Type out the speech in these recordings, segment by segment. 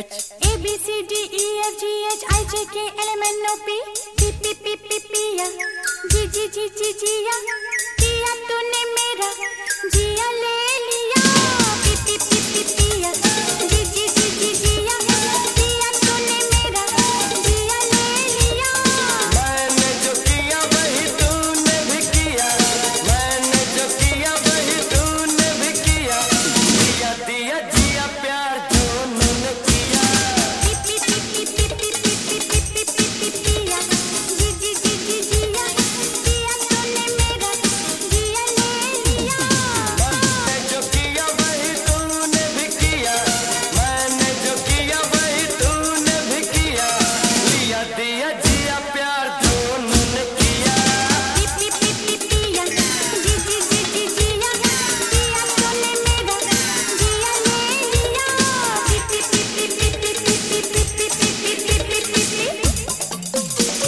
H A B C D E F G H I J K L M N O P P P P P P या G G G G G या पिया तूने मेरा जिया ले लिया P P P P P या G G G G G या पिया तूने मेरा जिया ले लिया मैंने जो किया वही तूने भी किया मैंने जो किया वही तूने भी किया दिया दिया जिया प्यार दोनों ने किया P P P P P P P P P P P P या G G G G G या पिया तूने मेरा जिया ले लिया मैंने जो किया वही तूने भी किया मैंने जो किया वही तूने भी किया दिया दिया जिया प्यार दोनों ने किया P P P P P या G G G G G या पिया तूने मेरा जिया ले लिया P P P P P P P P P P P P P P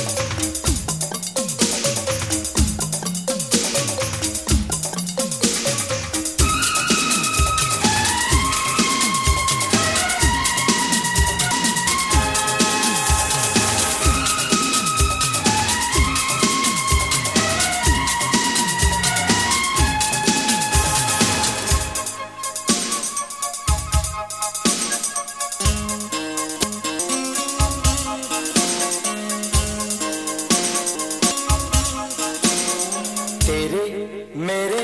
तेरे मेरे